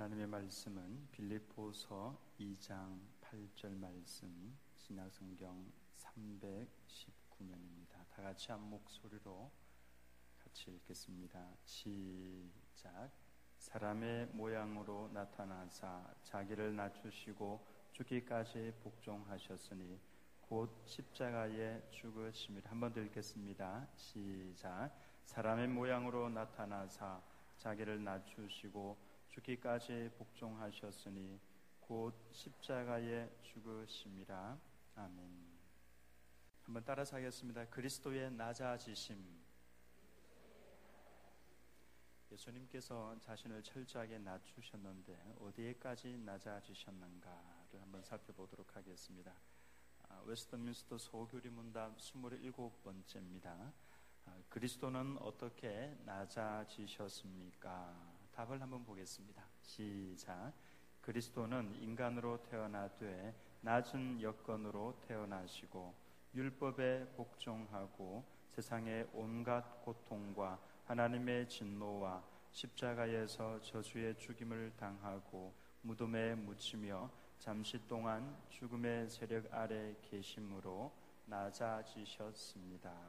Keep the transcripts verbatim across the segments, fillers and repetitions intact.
하나님의 말씀은 빌립보서 이 장 팔 절 말씀, 신약성경 삼백십구 면입니다. 다 같이 한 목소리로 같이 읽겠습니다. 시작. 사람의 모양으로 나타나사 자기를 낮추시고 죽기까지 복종하셨으니 곧 십자가에 죽으심이라. 한 번 더 읽겠습니다. 시작. 사람의 모양으로 나타나사 자기를 낮추시고 죽기까지 복종하셨으니 곧 십자가에 죽으심이라. 아멘. 한번 따라서 하겠습니다. 그리스도의 낮아지심. 예수님께서 자신을 철저하게 낮추셨는데 어디에까지 낮아지셨는가를 한번 살펴보도록 하겠습니다. 웨스트민스터 소교리 문답 스물일곱 번째입니다. 그리스도는 어떻게 낮아지셨습니까? 답을 한번 보겠습니다. 시작. 그리스도는 인간으로 태어나되 낮은 여건으로 태어나시고 율법에 복종하고 세상의 온갖 고통과 하나님의 진노와 십자가에서 저주의 죽임을 당하고 무덤에 묻히며 잠시 동안 죽음의 세력 아래 계심으로 낮아지셨습니다.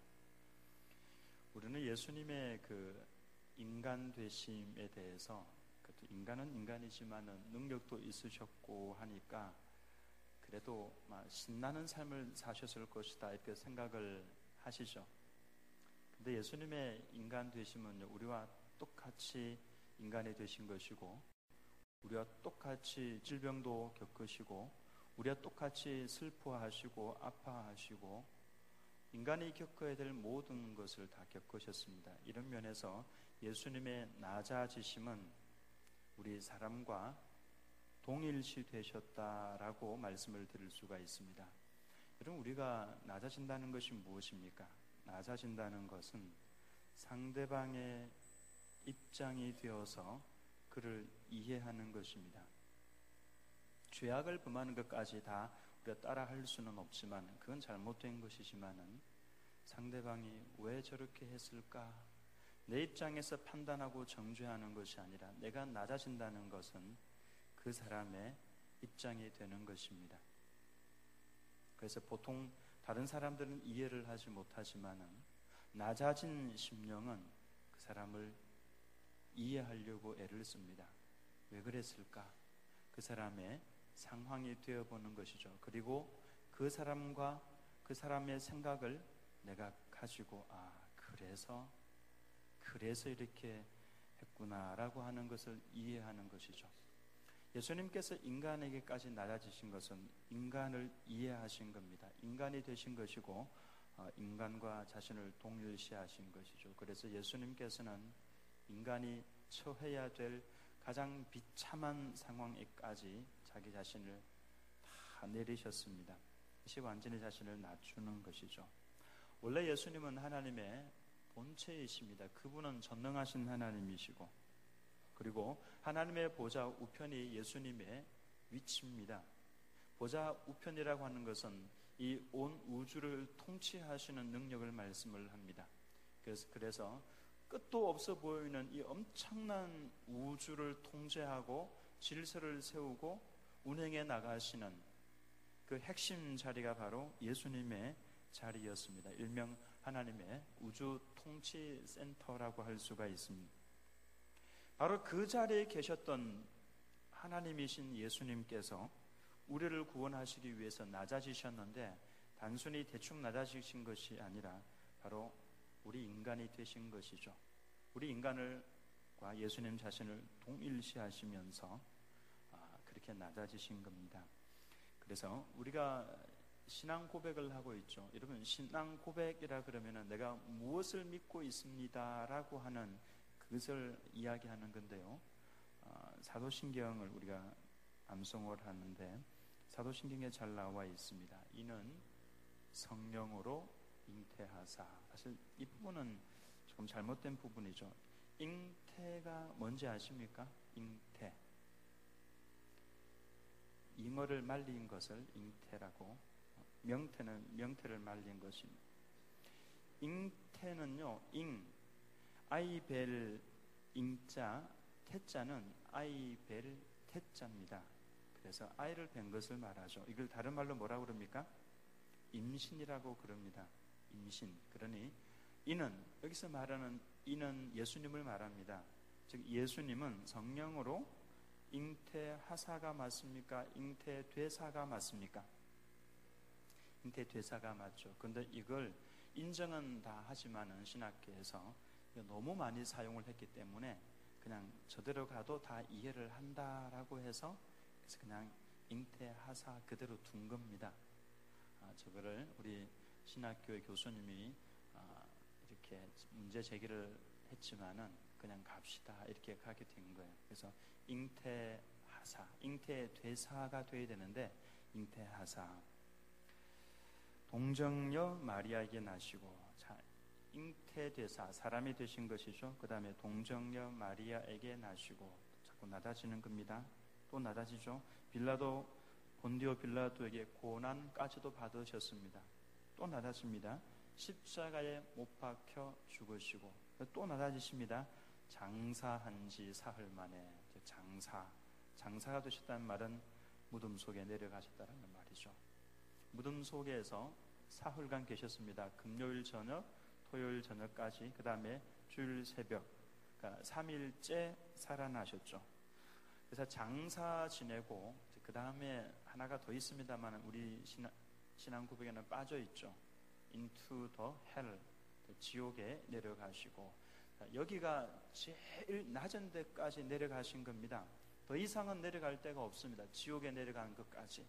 우리는 예수님의 그 인간 되심에 대해서, 인간은 인간이지만은 능력도 있으셨고 하니까 그래도 막 신나는 삶을 사셨을 것이다 이렇게 생각을 하시죠. 근데 예수님의 인간 되심은 우리와 똑같이 인간이 되신 것이고, 우리와 똑같이 질병도 겪으시고, 우리와 똑같이 슬퍼하시고 아파하시고 인간이 겪어야 될 모든 것을 다 겪으셨습니다. 이런 면에서 예수님의 낮아지심은 우리 사람과 동일시 되셨다라고 말씀을 드릴 수가 있습니다. 여러분, 우리가 낮아진다는 것이 무엇입니까? 낮아진다는 것은 상대방의 입장이 되어서 그를 이해하는 것입니다. 죄악을 범하는 것까지 다 우리가 따라 할 수는 없지만, 그건 잘못된 것이지만은 상대방이 왜 저렇게 했을까? 내 입장에서 판단하고 정죄하는 것이 아니라 내가 낮아진다는 것은 그 사람의 입장이 되는 것입니다. 그래서 보통 다른 사람들은 이해를 하지 못하지만은 낮아진 심령은 그 사람을 이해하려고 애를 씁니다. 왜 그랬을까? 그 사람의 상황이 되어보는 것이죠. 그리고 그 사람과 그 사람의 생각을 내가 가지고, 아, 그래서 그래서 이렇게 했구나라고 하는 것을 이해하는 것이죠. 예수님께서 인간에게까지 낮아지신 것은 인간을 이해하신 겁니다. 인간이 되신 것이고 인간과 자신을 동일시하신 것이죠. 그래서 예수님께서는 인간이 처해야 될 가장 비참한 상황에까지 자기 자신을 다 내리셨습니다. 이것이 완전히 자신을 낮추는 것이죠. 원래 예수님은 하나님의 본체이십니다. 그분은 전능하신 하나님이시고, 그리고 하나님의 보좌 우편이 예수님의 위치입니다. 보좌 우편이라고 하는 것은 이 온 우주를 통치하시는 능력을 말씀을 합니다. 그래서, 그래서 끝도 없어 보이는 이 엄청난 우주를 통제하고 질서를 세우고 운행해 나가시는 그 핵심 자리가 바로 예수님의 자리였습니다. 일명 하나님의 우주 통치 센터라고 할 수가 있습니다. 바로 그 자리에 계셨던 하나님이신 예수님께서 우리를 구원하시기 위해서 낮아지셨는데, 단순히 대충 낮아지신 것이 아니라 바로 우리 인간이 되신 것이죠. 우리 인간을과 예수님 자신을 동일시하시면서 그렇게 낮아지신 겁니다. 그래서 우리가 신앙 고백을 하고 있죠. 여러분, 신앙 고백이라 그러면은 내가 무엇을 믿고 있습니다라고 하는 그것을 이야기하는 건데요. 사도신경을 우리가 암송을 하는데 사도신경에 잘 나와 있습니다. 이는 성령으로 잉태하사. 사실 이 부분은 조금 잘못된 부분이죠. 잉태가 뭔지 아십니까? 잉태. 잉어를 말린 것을 잉태라고, 명태는 명태를 말린 것입니다. 잉태는요, 잉, 아이벨 잉자, 태자는 아이 뵐 태자입니다. 그래서 아이를 뵌 것을 말하죠. 이걸 다른 말로 뭐라고 그럽니까? 임신이라고 그럽니다. 임신. 그러니 이는, 여기서 말하는 이는 예수님을 말합니다. 즉 예수님은 성령으로 잉태하사가 맞습니까? 잉태되사가 맞습니까? 잉태되사가 맞죠. 그런데 이걸 인정은 다 하지만은 신학계에서 너무 많이 사용을 했기 때문에 그냥 저대로 가도 다 이해를 한다라고 해서 그래서 그냥 잉태하사 그대로 둔 겁니다. 아, 저거를 우리 신학교의 교수님이 아, 이렇게 문제 제기를 했지만은 그냥 갑시다 이렇게 가게 된 거예요. 그래서 잉태하사, 잉태되사가 돼야 되는데 잉태하사. 동정녀 마리아에게 나시고, 자, 잉태되사 사람이 되신 것이죠. 그 다음에 동정녀 마리아에게 나시고, 자꾸 낮아지는 겁니다. 또 낮아지죠. 빌라도 본디오 빌라도에게 고난까지도 받으셨습니다. 또 낮아집니다. 십자가에 못 박혀 죽으시고, 또 낮아지십니다. 장사한 지 사흘 만에, 장사 장사가 되셨다는 말은 무덤 속에 내려가셨다는 말이죠. 무덤 속에서 사흘간 계셨습니다. 금요일 저녁, 토요일 저녁까지. 그 다음에 주일 새벽, 그러니까 삼 일째 살아나셨죠. 그래서 장사 지내고 그 다음에 하나가 더 있습니다만 우리 신앙, 신앙 구백에는 빠져 있죠. Into the hell, 지옥에 내려가시고, 여기가 제일 낮은 데까지 내려가신 겁니다. 더 이상은 내려갈 데가 없습니다. 지옥에 내려간 것까지.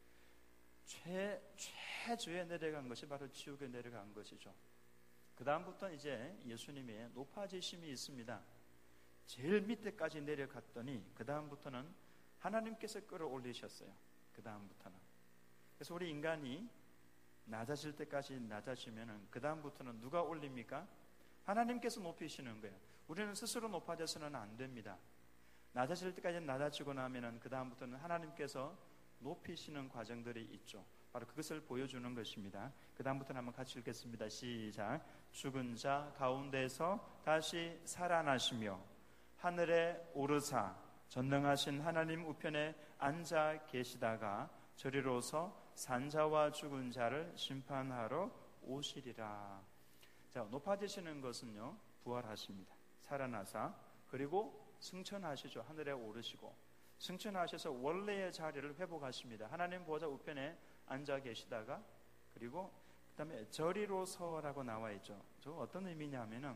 최, 최저에 내려간 것이 바로 지옥에 내려간 것이죠. 그 다음부터 이제 예수님의 높아지심이 있습니다. 제일 밑에까지 내려갔더니 그 다음부터는 하나님께서 끌어올리셨어요. 그 다음부터는. 그래서 우리 인간이 낮아질 때까지 낮아지면은 그 다음부터는 누가 올립니까? 하나님께서 높이시는 거예요. 우리는 스스로 높아져서는 안 됩니다. 낮아질 때까지 낮아지고 나면은 그 다음부터는 하나님께서 높이시는 과정들이 있죠. 바로 그것을 보여주는 것입니다. 그 다음부터는 한번 같이 읽겠습니다. 시작. 죽은 자 가운데서 다시 살아나시며 하늘에 오르사 전능하신 하나님 우편에 앉아 계시다가 저리로서 산자와 죽은 자를 심판하러 오시리라. 자, 높아지시는 것은요, 부활하십니다. 살아나사, 그리고 승천하시죠. 하늘에 오르시고 승천하셔서 원래의 자리를 회복하십니다. 하나님 보좌 우편에 앉아 계시다가, 그리고 그 다음에 저리로서라고 나와 있죠. 저 어떤 의미냐면은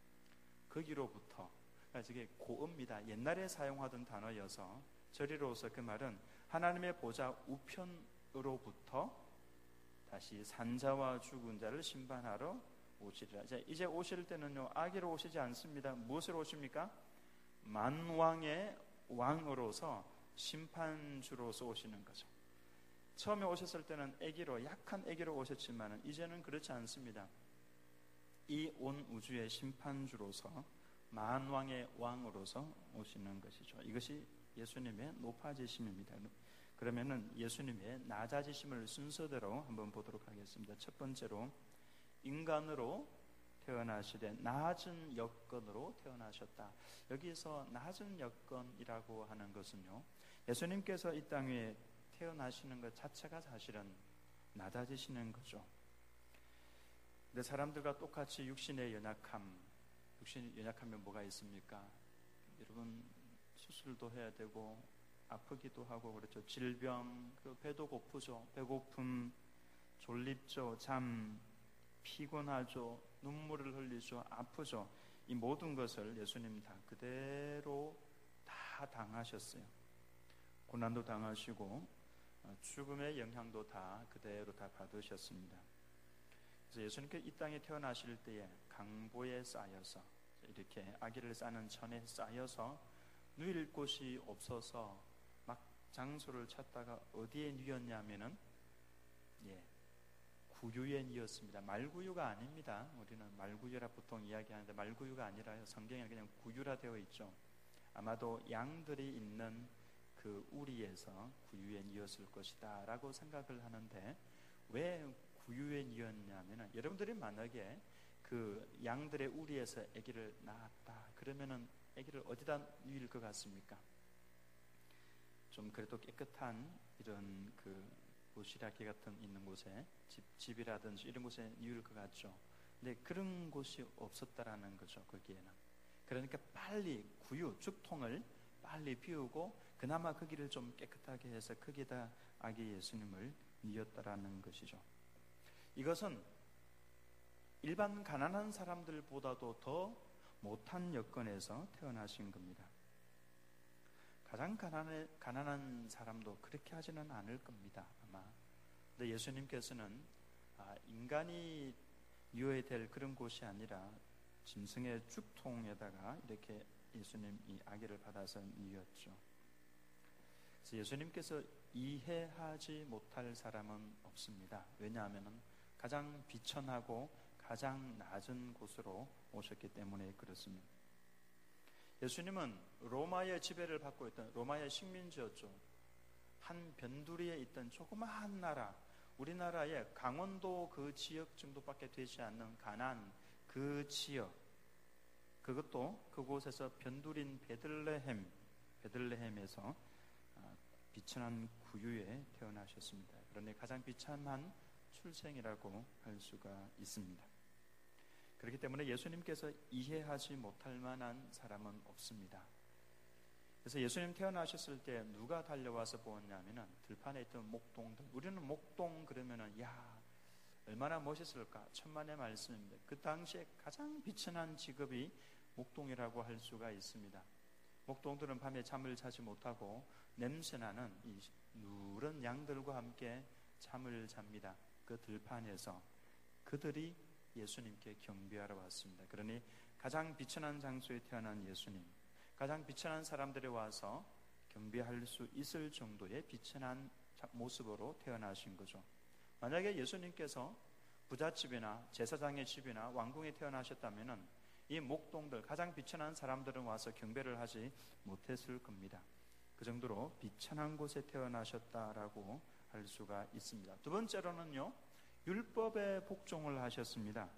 거기로부터, 그러니까 이게 고음입니다. 옛날에 사용하던 단어여서 저리로서, 그 말은 하나님의 보좌 우편으로부터 다시 산자와 죽은 자를 심판하러 오시리라. 자, 이제 오실 때는요, 아기로 오시지 않습니다. 무엇으로 오십니까? 만왕의 왕으로서 심판주로서 오시는 거죠. 처음에 오셨을 때는 아기로, 약한 아기로 오셨지만 이제는 그렇지 않습니다. 이 온 우주의 심판주로서 만왕의 왕으로서 오시는 것이죠. 이것이 예수님의 높아지심입니다. 그러면은 예수님의 낮아지심을 순서대로 한번 보도록 하겠습니다. 첫 번째로, 인간으로 태어나시되 낮은 여건으로 태어나셨다. 여기서 낮은 여건이라고 하는 것은요, 예수님께서 이 땅 위에 태어나시는 것 자체가 사실은 낮아지시는 거죠. 근데 사람들과 똑같이 육신의 연약함, 육신의 연약하면 뭐가 있습니까? 여러분, 수술도 해야 되고 아프기도 하고 그렇죠. 질병, 그 배도 고프죠. 배고픔, 졸립죠. 잠, 피곤하죠. 눈물을 흘리죠. 아프죠. 이 모든 것을 예수님 다 그대로 다 당하셨어요. 고난도 당하시고 죽음의 영향도 다 그대로 다 받으셨습니다. 그래서 예수님께 이 땅에 태어나실 때에 강보에 쌓여서, 이렇게 아기를 싸는 천에 쌓여서 누일 곳이 없어서 막 장소를 찾다가 어디에 누였냐면은, 예, 구유에 누였습니다. 말구유가 아닙니다. 우리는 말구유라 보통 이야기하는데 말구유가 아니라요, 성경에 그냥 구유라 되어 있죠. 아마도 양들이 있는 그 우리에서 구유에 누였을 것이다 라고 생각을 하는데, 왜 구유에 누였냐면은, 여러분들이 만약에 그 양들의 우리에서 아기를 낳았다 그러면은 아기를 어디다 누일 것 같습니까? 좀 그래도 깨끗한 이런 그 도시락기 같은 있는 곳에 집, 집이라든지 이런 곳에 누일 것 같죠. 근데 그런 곳이 없었다라는 거죠. 거기에는. 그러니까 빨리 구유 죽통을 빨리 비우고 그나마 거기를 좀 깨끗하게 해서 거기다 아기 예수님을 누였다라는 것이죠. 이것은 일반 가난한 사람들보다도 더 못한 여건에서 태어나신 겁니다. 가장 가난해, 가난한 사람도 그렇게 하지는 않을 겁니다. 아마. 근데 예수님께서는 아, 인간이 누워야 될 그런 곳이 아니라 짐승의 죽통에다가 이렇게 예수님 이 아기를 받아서 누였죠. 그래서 예수님께서 이해하지 못할 사람은 없습니다. 왜냐하면 가장 비천하고 가장 낮은 곳으로 오셨기 때문에 그렇습니다. 예수님은 로마의 지배를 받고 있던 로마의 식민지였죠. 한 변두리에 있던 조그마한 나라, 우리나라의 강원도 그 지역 정도밖에 되지 않는 가나안 그 지역, 그것도 그곳에서 변두린 베들레헴, 베들레헴에서 비천한 구유에 태어나셨습니다. 그러니 가장 비참한 출생이라고 할 수가 있습니다. 그렇기 때문에 예수님께서 이해하지 못할 만한 사람은 없습니다. 그래서 예수님 태어나셨을 때 누가 달려와서 보았냐면은 들판에 있던 목동들. 우리는 목동 그러면은 야 얼마나 멋있을까, 천만의 말씀입니다. 그 당시에 가장 비천한 직업이 목동이라고 할 수가 있습니다. 목동들은 밤에 잠을 자지 못하고 냄새나는 이 누런 양들과 함께 잠을 잡니다. 그 들판에서 그들이 예수님께 경배하러 왔습니다. 그러니 가장 비천한 장소에 태어난 예수님, 가장 비천한 사람들이 와서 경배할 수 있을 정도의 비천한 모습으로 태어나신 거죠. 만약에 예수님께서 부잣집이나 제사장의 집이나 왕궁에 태어나셨다면 이 목동들, 가장 비천한 사람들은 와서 경배를 하지 못했을 겁니다. 그 정도로 비천한 곳에 태어나셨다라고 할 수가 있습니다. 두 번째로는요, 율법에 복종을 하셨습니다.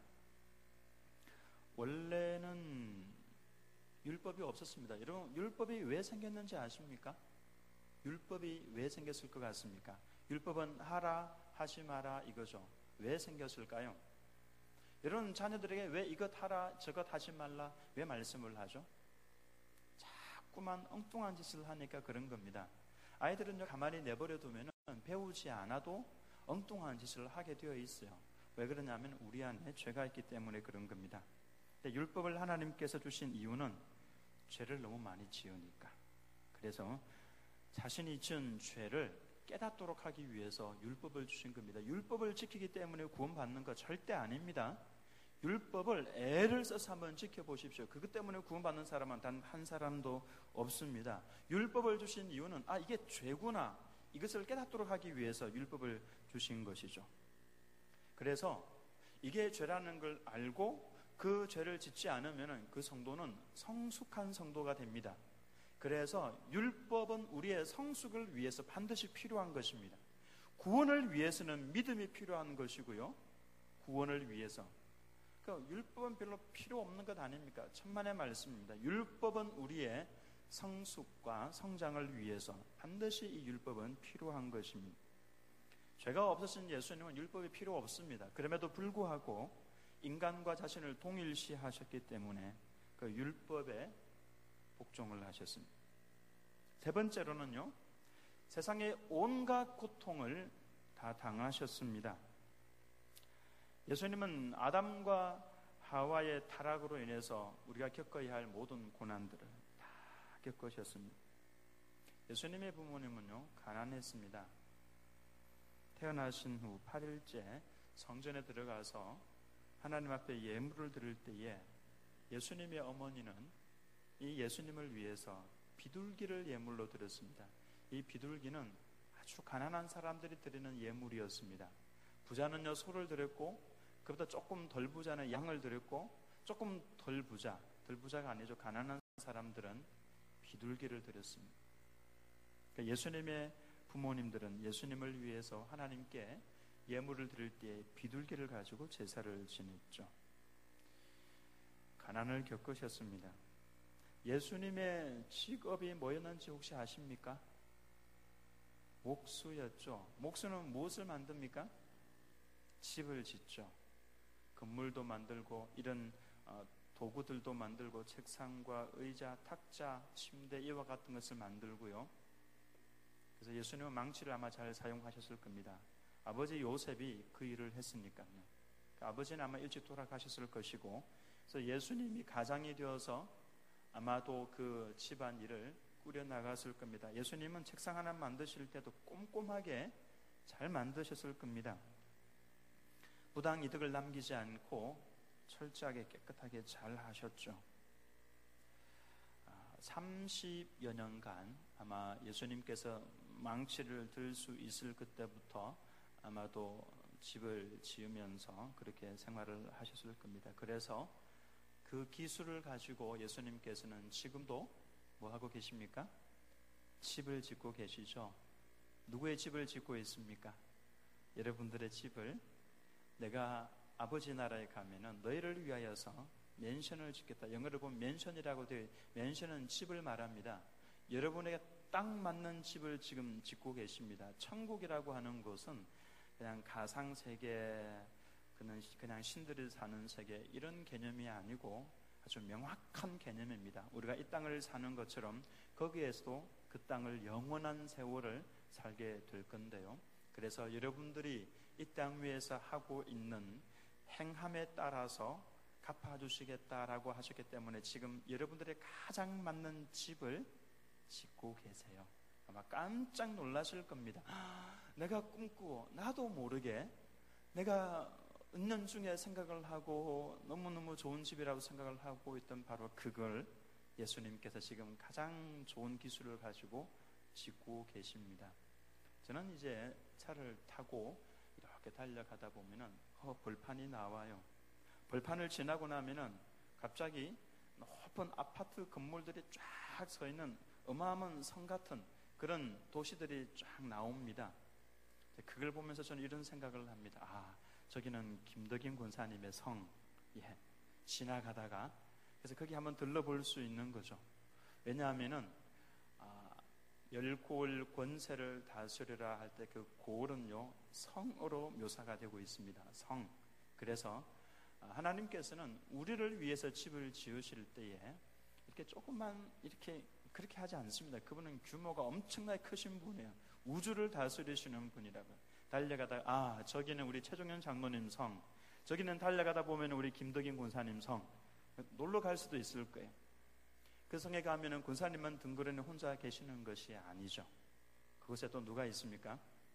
원래는 율법이 없었습니다. 여러분, 율법이 왜 생겼는지 아십니까? 율법이 왜 생겼을 것 같습니까? 율법은 하라, 하지 마라 이거죠. 왜 생겼을까요? 여러분, 자녀들에게 왜 이것 하라, 저것 하지 말라 왜 말씀을 하죠? 자꾸만 엉뚱한 짓을 하니까 그런 겁니다. 아이들은요, 가만히 내버려 두면 배우지 않아도 엉뚱한 짓을 하게 되어 있어요. 왜 그러냐면 우리 안에 죄가 있기 때문에 그런 겁니다. 근데 율법을 하나님께서 주신 이유는 죄를 너무 많이 지으니까. 그래서 자신이 지은 죄를 깨닫도록 하기 위해서 율법을 주신 겁니다. 율법을 지키기 때문에 구원받는 거 절대 아닙니다. 율법을 애를 써서 한번 지켜보십시오. 그것 때문에 구원받는 사람은 단 한 사람도 없습니다. 율법을 주신 이유는 아, 이게 죄구나, 이것을 깨닫도록 하기 위해서 율법을 주신 것이죠. 그래서 이게 죄라는 걸 알고 그 죄를 짓지 않으면 그 성도는 성숙한 성도가 됩니다. 그래서 율법은 우리의 성숙을 위해서 반드시 필요한 것입니다. 구원을 위해서는 믿음이 필요한 것이고요, 구원을 위해서 그러니까 율법은 별로 필요 없는 것 아닙니까? 천만의 말씀입니다. 율법은 우리의 성숙과 성장을 위해서 반드시 이 율법은 필요한 것입니다. 죄가 없으신 예수님은 율법이 필요 없습니다. 그럼에도 불구하고 인간과 자신을 동일시하셨기 때문에 그 율법에 복종을 하셨습니다. 세 번째로는요, 세상의 온갖 고통을 다 당하셨습니다. 예수님은 아담과 하와의 타락으로 인해서 우리가 겪어야 할 모든 고난들을 다 겪으셨습니다. 예수님의 부모님은요, 가난했습니다. 태어나신 후 팔 일째 성전에 들어가서 하나님 앞에 예물을 드릴 때에 예수님의 어머니는 이 예수님을 위해서 비둘기를 예물로 드렸습니다. 이 비둘기는 아주 가난한 사람들이 드리는 예물이었습니다. 부자는요, 소를 드렸고, 그보다 조금 덜 부자는 양을 드렸고, 조금 덜 부자, 덜 부자가 아니죠, 가난한 사람들은 비둘기를 드렸습니다. 그러니까 예수님의 부모님들은 예수님을 위해서 하나님께 예물을 드릴 때 비둘기를 가지고 제사를 지냈죠. 가난을 겪으셨습니다. 예수님의 직업이 뭐였는지 혹시 아십니까? 목수였죠. 목수는 무엇을 만듭니까? 집을 짓죠. 건물도 만들고 이런 어, 도구들도 만들고 책상과 의자, 탁자, 침대 이와 같은 것을 만들고요. 그래서 예수님은 망치를 아마 잘 사용하셨을 겁니다. 아버지 요셉이 그 일을 했으니까요. 그러니까 아버지는 아마 일찍 돌아가셨을 것이고, 그래서 예수님이 가장이 되어서 아마도 그 집안 일을 꾸려나갔을 겁니다. 예수님은 책상 하나 만드실 때도 꼼꼼하게 잘 만드셨을 겁니다. 부당 이득을 남기지 않고 철저하게 깨끗하게 잘 하셨죠. 삼십여 년간 아마 예수님께서 망치를 들 수 있을 그때부터 아마도 집을 지으면서 그렇게 생활을 하셨을 겁니다. 그래서 그 기술을 가지고 예수님께서는 지금도 뭐 하고 계십니까? 집을 짓고 계시죠. 누구의 집을 짓고 있습니까? 여러분들의 집을 내가 아버지 나라에 가면은 너희를 위하여서 맨션을 짓겠다. 영어로 보면 맨션이라고 되어 맨션은 집을 말합니다. 여러분에게 딱 맞는 집을 지금 짓고 계십니다. 천국이라고 하는 곳은 그냥 가상 세계, 그냥 그냥 신들이 사는 세계 이런 개념이 아니고 아주 명확한 개념입니다. 우리가 이 땅을 사는 것처럼 거기에서도 그 땅을 영원한 세월을 살게 될 건데요. 그래서 여러분들이 이 땅 위에서 하고 있는 행함에 따라서 갚아주시겠다라고 하셨기 때문에 지금 여러분들의 가장 맞는 집을 짓고 계세요. 아마 깜짝 놀라실 겁니다. 내가 꿈꾸고 나도 모르게 내가 은연중에 생각을 하고 너무너무 좋은 집이라고 생각을 하고 있던 바로 그걸 예수님께서 지금 가장 좋은 기술을 가지고 짓고 계십니다. 저는 이제 차를 타고 이렇게 달려가다 보면은 어, 벌판이 나와요. 벌판을 지나고 나면은 갑자기 높은 아파트 건물들이 쫙 서 있는 어마어마한 성 같은 그런 도시들이 쫙 나옵니다. 그걸 보면서 저는 이런 생각을 합니다. 아, 저기는 김덕인 권사님의 성, 예, 지나가다가 그래서 거기 한번 들러볼 수 있는 거죠. 왜냐하면은 아, 열골 권세를 다스리라 할 때 그 골은요 성으로 묘사가 되고 있습니다. 성. 그래서 하나님께서는 우리를 위해서 집을 지으실 때에 이렇게 조금만 이렇게 그렇게 하지 않습니다. 그분은 규모가 엄청나게 크신 분이에요. 우주를 다스리시는 분이라고요. 달려가다 아 저기는 우리 최종현 장로님 성, 저기는 달려가다 보면 우리 김덕인 권사님 성, 놀러 갈 수도 있을 거예요. 그 성에 가면은 권사님만 등거리에 혼자 계시는 것이 아니죠. 그곳에 또 누가 있습니까?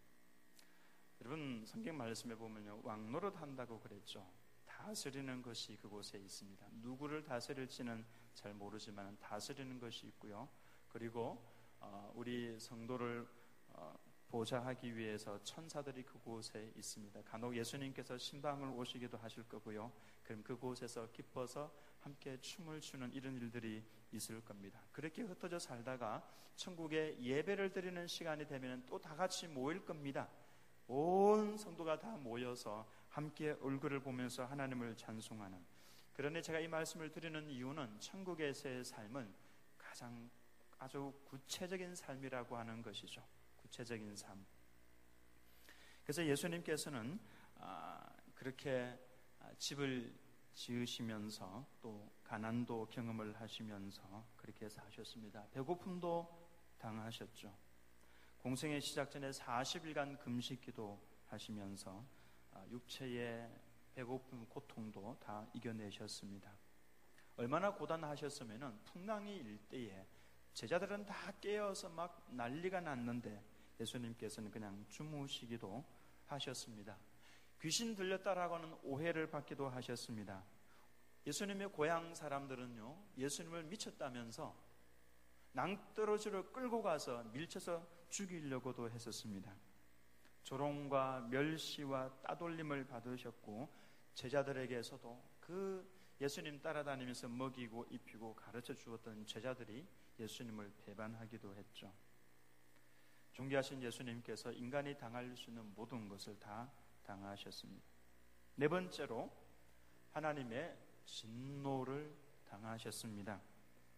여러분 성경 말씀에 보면요 왕노릇 한다고 그랬죠. 다스리는 것이 그곳에 있습니다. 누구를 다스릴지는 잘 모르지만 다스리는 것이 있고요. 그리고 어, 우리 성도를 어, 보좌하기 위해서 천사들이 그곳에 있습니다. 간혹 예수님께서 신방을 오시기도 하실 거고요. 그럼 그곳에서 기뻐서 함께 춤을 추는 이런 일들이 있을 겁니다. 그렇게 흩어져 살다가 천국에 예배를 드리는 시간이 되면 또 다 같이 모일 겁니다. 온 성도가 다 모여서 함께 얼굴을 보면서 하나님을 찬송하는. 그러니 제가 이 말씀을 드리는 이유는 천국에서의 삶은 가장 아주 구체적인 삶이라고 하는 것이죠. 구체적인 삶. 그래서 예수님께서는 아, 그렇게 집을 지으시면서 또 가난도 경험을 하시면서 그렇게 사셨습니다. 배고픔도 당하셨죠. 공생의 시작 전에 사십 일간 금식기도 하시면서 육체의 배고픔, 고통도 다 이겨내셨습니다. 얼마나 고단하셨으면 풍랑이 일 때에 제자들은 다 깨어서 막 난리가 났는데 예수님께서는 그냥 주무시기도 하셨습니다. 귀신 들렸다라고는 오해를 받기도 하셨습니다. 예수님의 고향 사람들은요 예수님을 미쳤다면서 낭떠러지로 끌고 가서 밀쳐서 죽이려고도 했었습니다. 조롱과 멸시와 따돌림을 받으셨고 제자들에게서도 그 예수님 따라다니면서 먹이고 입히고 가르쳐 주었던 제자들이 예수님을 배반하기도 했죠. 존귀하신 예수님께서 인간이 당할 수 있는 모든 것을 다 당하셨습니다. 네 번째로 하나님의 진노를 당하셨습니다.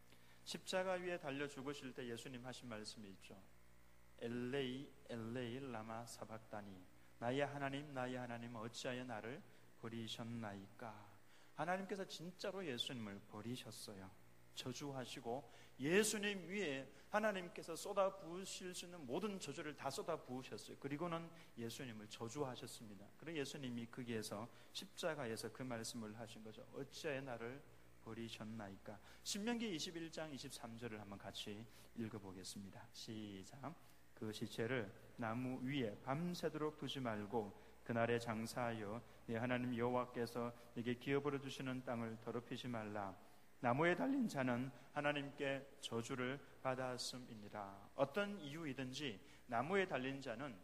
십자가 위에 달려 죽으실 때 예수님 하신 말씀이 있죠. 엘레이 엘레이 라마 사박다니, 나의 하나님 나의 하나님 어찌하여 나를 버리셨나이까. 하나님께서 진짜로 예수님을 버리셨어요. 저주하시고 예수님 위에 하나님께서 쏟아 부으실 수 있는 모든 저주를 다 쏟아 부으셨어요. 그리고는 예수님을 저주하셨습니다. 그리고 예수님이 거기에서 십자가에서 그 말씀을 하신 거죠. 어찌하여 나를 버리셨나이까. 신명기 이십일 장 이십삼 절을 한번 같이 읽어보겠습니다. 시작. 그 시체를 나무 위에 밤새도록 두지 말고 그날에 장사하여 네 하나님 여호와께서 네게 기업으로 주시는 땅을 더럽히지 말라. 나무에 달린 자는 하나님께 저주를 받았음이니라. 어떤 이유이든지 나무에 달린 자는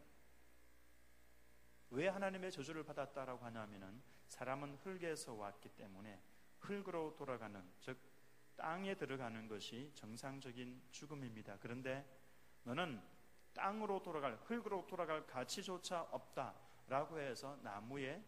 왜 하나님의 저주를 받았다라고 하냐면은 사람은 흙에서 왔기 때문에 흙으로 돌아가는, 즉 땅에 들어가는 것이 정상적인 죽음입니다. 그런데 너는 땅으로 돌아갈, 흙으로 돌아갈 가치조차 없다라고 해서 나무에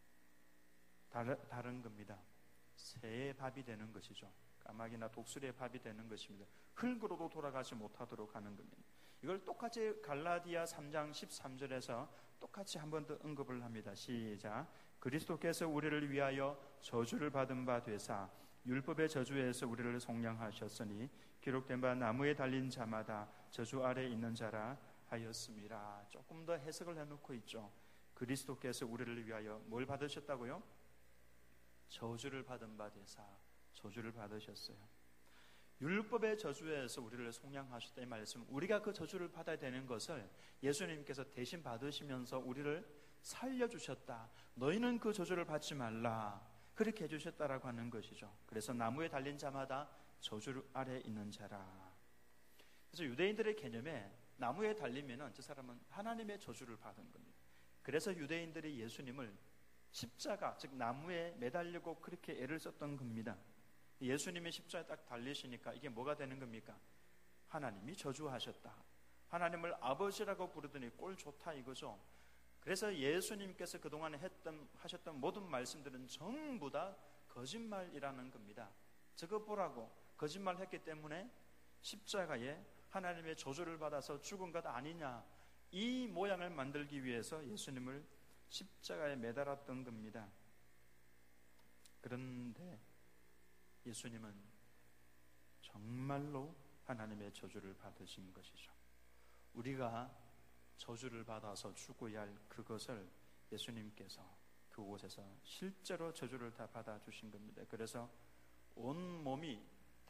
다른 겁니다. 새의 밥이 되는 것이죠. 까마귀나 독수리의 밥이 되는 것입니다. 흙으로도 돌아가지 못하도록 하는 겁니다. 이걸 똑같이 갈라디아 삼 장 십삼 절에서 똑같이 한 번 더 언급을 합니다. 시작. 그리스도께서 우리를 위하여 저주를 받은 바 되사 율법의 저주에서 우리를 속량하셨으니 기록된 바 나무에 달린 자마다 저주 아래 있는 자라 하였습니다. 조금 더 해석을 해놓고 있죠. 그리스도께서 우리를 위하여 뭘 받으셨다고요? 저주를 받은 바 되사 저주를 받으셨어요. 율법의 저주에서 우리를 속량하셨다 이 말씀, 우리가 그 저주를 받아야 되는 것을 예수님께서 대신 받으시면서 우리를 살려주셨다. 너희는 그 저주를 받지 말라. 그렇게 해주셨다라고 하는 것이죠. 그래서 나무에 달린 자마다 저주 아래 있는 자라. 그래서 유대인들의 개념에 나무에 달리면은 저 사람은 하나님의 저주를 받은 겁니다. 그래서 유대인들이 예수님을 십자가, 즉 나무에 매달리고 그렇게 애를 썼던 겁니다. 예수님이 십자가에 딱 달리시니까 이게 뭐가 되는 겁니까? 하나님이 저주하셨다. 하나님을 아버지라고 부르더니 꼴 좋다 이거죠. 그래서 예수님께서 그동안 했던, 하셨던 모든 말씀들은 전부 다 거짓말이라는 겁니다. 저거 보라고 거짓말했기 때문에 십자가에 하나님의 저주를 받아서 죽은 것 아니냐, 이 모양을 만들기 위해서 예수님을 십자가에 매달았던 겁니다. 그런데 예수님은 정말로 하나님의 저주를 받으신 것이죠. 우리가 저주를 받아서 죽어야 할 그것을 예수님께서 그곳에서 실제로 저주를 다 받아주신 겁니다. 그래서 온 몸이 다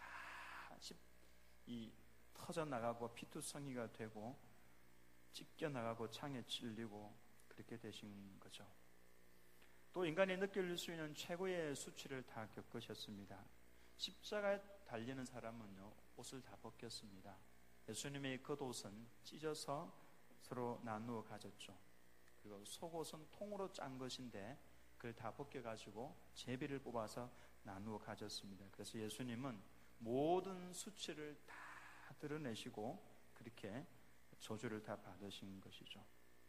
이 터져나가고 피투성이가 되고 찢겨나가고 창에 찔리고 그렇게 되신 거죠. 또 인간이 느낄 수 있는 최고의 수치를 다 겪으셨습니다. 십자가에 달리는 사람은요, 옷을 다 벗겼습니다. 예수님의 겉옷은 찢어서 서로 나누어 가졌죠. 그리고 속옷은 통으로 짠 것인데 그걸 다 벗겨가지고 제비를 뽑아서 나누어 가졌습니다. 그래서 예수님은 모든 수치를 다 드러내시고 그렇게 저주를 다 받으신 것이죠.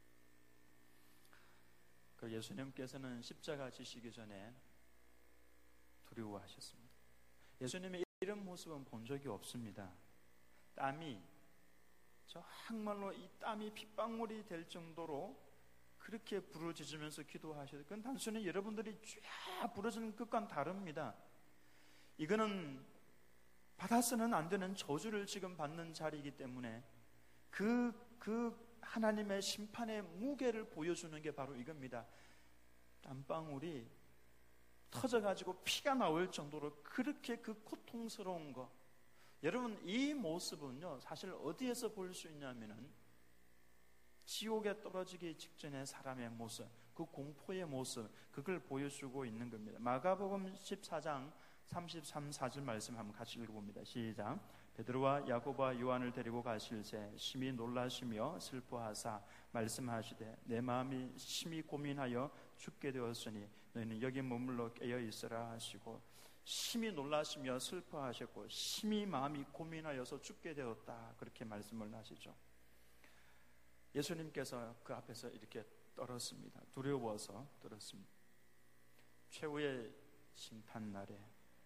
그 예수님께서는 십자가 지시기 전에 두려워하셨습니다. 예수님의 이런 모습은 본 적이 없습니다. 땀이 정말로 이 땀이 핏방울이 될 정도로 그렇게 부르짖으면서 기도하셔서, 그건 단순히 여러분들이 쫙 부르짖는 것과는 다릅니다. 이거는 받아서는 안 되는 저주를 지금 받는 자리이기 때문에 그, 그 하나님의 심판의 무게를 보여주는 게 바로 이겁니다. 땀방울이 터져가지고 피가 나올 정도로 그렇게 그 고통스러운 거. 여러분, 이 모습은요, 사실 어디에서 볼 수 있냐면은 지옥에 떨어지기 직전의 사람의 모습, 그 공포의 모습, 그걸 보여주고 있는 겁니다. 마가복음 십사 장 삼십삼, 사 절 말씀 한번 같이 읽어봅니다. 시작. 베드로와 야고보와 요한을 데리고 가실새 심히 놀라시며 슬퍼하사 말씀하시되 내 마음이 심히 고민하여 죽게 되었으니 너희는 여기 머물러 깨어 있으라 하시고, 심히 놀라시며 슬퍼하셨고 심히 마음이 고민하여서 죽게 되었다, 그렇게 말씀을 하시죠. 예수님께서 그 앞에서 이렇게 떨었습니다. 두려워서 떨었습니다. 최후의 심판날에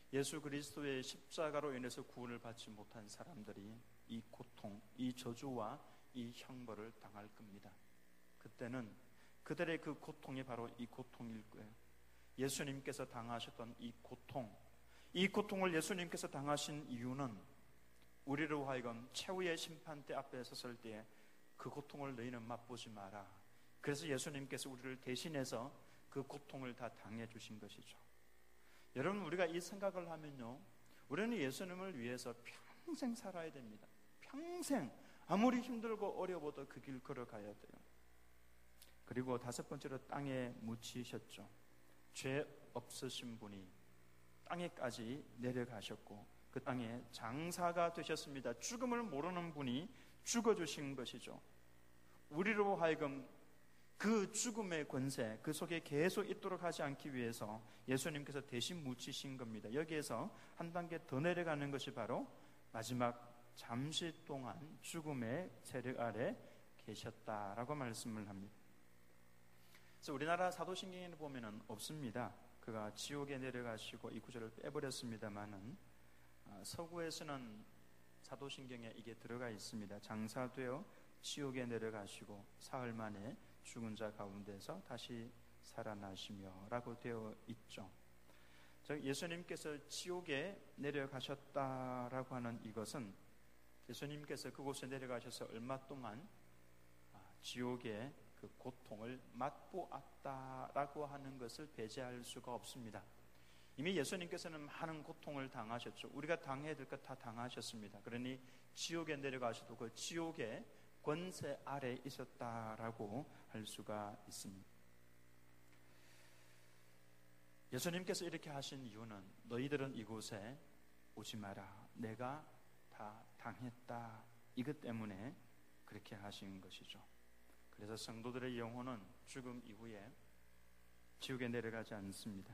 예수 그리스도의 십자가로 인해서 구원을 받지 못한 사람들이 이 고통, 이 저주와 이 형벌을 당할 겁니다. 그때는 그들의 그 고통이 바로 이 고통일 거예요. 예수님께서 당하셨던 이 고통, 이 고통을 예수님께서 당하신 이유는 우리로 하여금 최후의 심판대 앞에 섰을 때에 그 고통을 너희는 맛보지 마라. 그래서 예수님께서 우리를 대신해서 그 고통을 다 당해 주신 것이죠. 여러분, 우리가 이 생각을 하면요, 우리는 예수님을 위해서 평생 살아야 됩니다. 평생 아무리 힘들고 어려워도 그 길 걸어가야 돼요. 그리고 다섯 번째로 땅에 묻히셨죠. 죄 없으신 분이 땅에까지 내려가셨고 그 땅에 장사가 되셨습니다. 죽음을 모르는 분이 죽어주신 것이죠. 우리로 하여금 그 죽음의 권세, 그 속에 계속 있도록 하지 않기 위해서 예수님께서 대신 묻히신 겁니다. 여기에서 한 단계 더 내려가는 것이 바로 마지막 잠시 동안 죽음의 세력 아래 계셨다라고 말씀을 합니다. 그래서 우리나라 사도신경에는 보면은 없습니다. 그가 지옥에 내려가시고 이 구절을 빼버렸습니다만은 서구에서는 사도신경에 이게 들어가 있습니다. 장사되어 지옥에 내려가시고 사흘 만에 죽은 자 가운데서 다시 살아나시며 라고 되어 있죠. 즉 예수님께서 지옥에 내려가셨다라고 하는 이것은 예수님께서 그곳에 내려가셔서 얼마 동안 지옥의 그 고통을 맛보았다라고 하는 것을 배제할 수가 없습니다. 이미 예수님께서는 많은 고통을 당하셨죠. 우리가 당해야 될 것 다 당하셨습니다. 그러니 지옥에 내려가셔도 그 지옥의 권세 아래 있었다라고 할 수가 있습니다. 예수님께서 이렇게 하신 이유는 너희들은 이곳에 오지 마라. 내가 다 당했다. 이것 때문에 그렇게 하신 것이죠. 그래서 성도들의 영혼은 죽음 이후에 지옥에 내려가지 않습니다.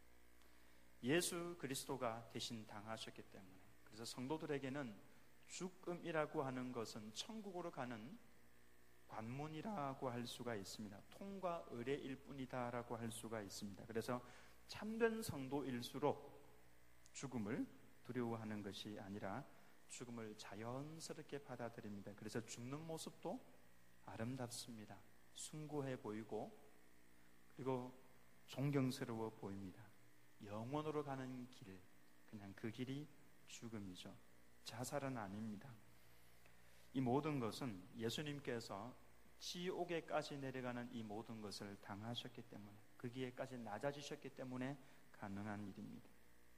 예수 그리스도가 대신 당하셨기 때문에. 그래서 성도들에게는 죽음이라고 하는 것은 천국으로 가는 관문이라고 할 수가 있습니다. 통과 의례일 뿐이다라고 할 수가 있습니다. 그래서 참된 성도일수록 죽음을 두려워하는 것이 아니라 죽음을 자연스럽게 받아들입니다. 그래서 죽는 모습도 아름답습니다. 숭고해 보이고 그리고 존경스러워 보입니다. 영원으로 가는 길, 그냥 그 길이 죽음이죠. 자살은 아닙니다. 이 모든 것은 예수님께서 지옥에까지 내려가는 이 모든 것을 당하셨기 때문에, 거기에까지 낮아지셨기 때문에 가능한 일입니다.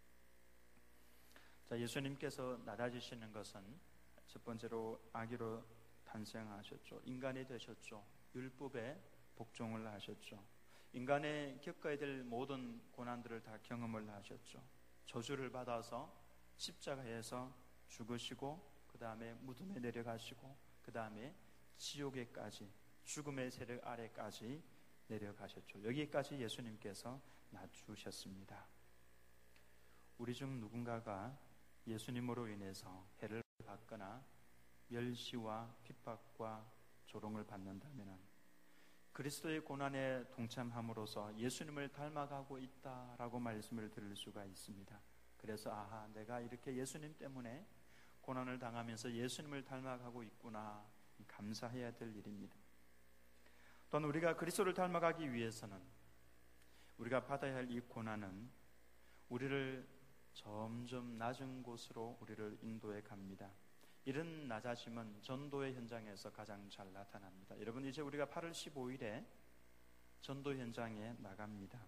자, 예수님께서 낮아지시는 것은 첫 번째로 아기로 탄생하셨죠. 인간이 되셨죠. 율법에 복종을 하셨죠. 인간의 겪어야 될 모든 고난들을 다 경험을 하셨죠. 저주를 받아서 십자가에서 죽으시고 그 다음에 무덤에 내려가시고 그 다음에 지옥에까지, 죽음의 세력 아래까지 내려가셨죠. 여기까지 예수님께서 낮추셨습니다. 우리 중 누군가가 예수님으로 인해서 해를 받거나 멸시와 핍박과 조롱을 받는다면 그리스도의 고난에 동참함으로써 예수님을 닮아가고 있다라고 말씀을 들을 수가 있습니다. 그래서 아하, 내가 이렇게 예수님 때문에 고난을 당하면서 예수님을 닮아가고 있구나, 감사해야 될 일입니다. 또한 우리가 그리스도를 닮아가기 위해서는 우리가 받아야 할 이 고난은 우리를 점점 낮은 곳으로 우리를 인도해 갑니다. 이런 낮아짐은 전도의 현장에서 가장 잘 나타납니다. 여러분, 이제 우리가 팔월 십오일에 전도 현장에 나갑니다.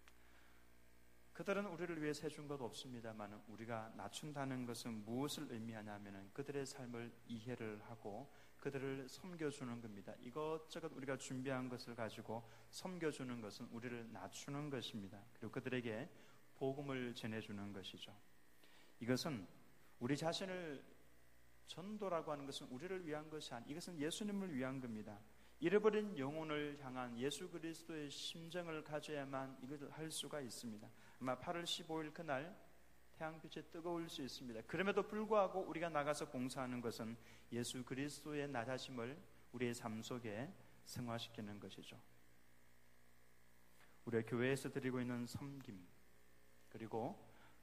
그들은 우리를 위해서 해준 것 없습니다만 우리가 낮춘다는 것은 무엇을 의미하냐면 그들의 삶을 이해를 하고 그들을 섬겨주는 겁니다. 이것저것 우리가 준비한 것을 가지고 섬겨주는 것은 우리를 낮추는 것입니다. 그리고 그들에게 복음을 전해주는 것이죠. 이것은 우리 자신을 전도라고 하는 것은 우리를 위한 것이 아니, 이것은 예수님을 위한 겁니다. 잃어버린 영혼을 향한 예수 그리스도의 심정을 가져야만 이것을 할 수가 있습니다. 아마 팔월 십오일 그날 태양빛이 뜨거울 수 있습니다. 그럼에도 불구하고 우리가 나가서 공사하는 것은 예수 그리스도의 낮아짐을 우리의 삶 속에 승화시키는 것이죠. 우리가 교회에서 드리고 있는 섬김, 그리고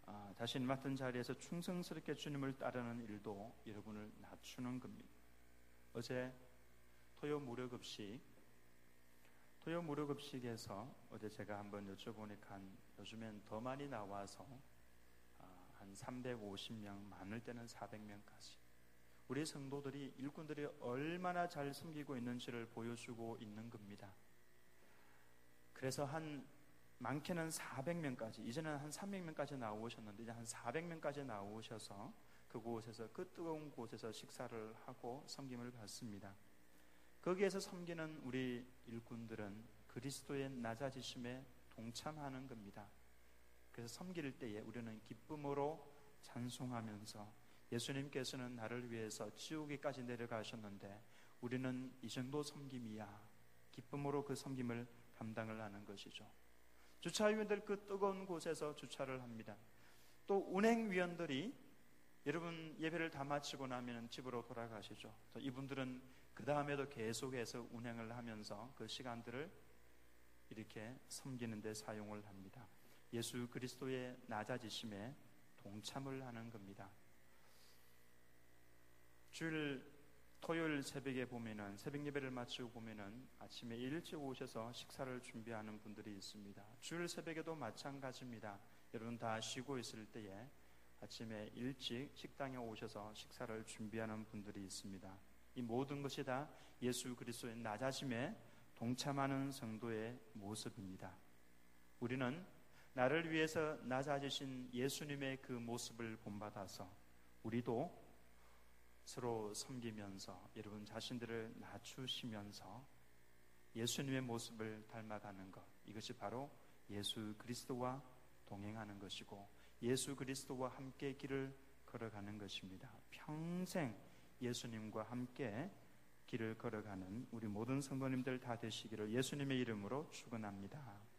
아, 자신이 맡은 자리에서 충성스럽게 주님을 따르는 일도 여러분을 낮추는 겁니다. 어제 토요 무료급식 토요 무료급식에서 어제 제가 한번 여쭤보니까 요즘엔 더 많이 나와서 아, 한 삼백오십 명, 많을 때는 사백 명까지 우리 성도들이 일꾼들이 얼마나 잘 섬기고 있는지를 보여주고 있는 겁니다. 그래서 한 많게는 사백 명까지, 이제는 한 삼백 명까지 나오셨는데 이제 한 사백 명까지 나오셔서 그곳에서 그 뜨거운 곳에서 식사를 하고 섬김을 받습니다. 거기에서 섬기는 우리 일꾼들은 그리스도의 낮아지심에 동참하는 겁니다. 그래서 섬길 때에 우리는 기쁨으로 찬송하면서 예수님께서는 나를 위해서 지옥에까지 내려가셨는데 우리는 이 정도 섬김이야, 기쁨으로 그 섬김을 감당을 하는 것이죠. 주차위원들 그 뜨거운 곳에서 주차를 합니다. 또 운행위원들이 여러분 예배를 다 마치고 나면 집으로 돌아가시죠. 이분들은 그 다음에도 계속해서 운행을 하면서 그 시간들을 이렇게 섬기는 데 사용을 합니다. 예수 그리스도의 낮아지심에 동참을 하는 겁니다. 주일 토요일 새벽에 보면은 새벽 예배를 마치고 보면은 아침에 일찍 오셔서 식사를 준비하는 분들이 있습니다. 주일 새벽에도 마찬가지입니다. 여러분 다 쉬고 있을 때에 아침에 일찍 식당에 오셔서 식사를 준비하는 분들이 있습니다. 이 모든 것이 다 예수 그리스도의 낮아짐에 동참하는 성도의 모습입니다. 우리는 나를 위해서 낮아지신 예수님의 그 모습을 본받아서 우리도 서로 섬기면서 여러분 자신들을 낮추시면서 예수님의 모습을 닮아가는 것, 이것이 바로 예수 그리스도와 동행하는 것이고 예수 그리스도와 함께 길을 걸어가는 것입니다. 평생 예수님과 함께 길을 걸어가는 우리 모든 성도님들 다 되시기를 예수님의 이름으로 축원합니다.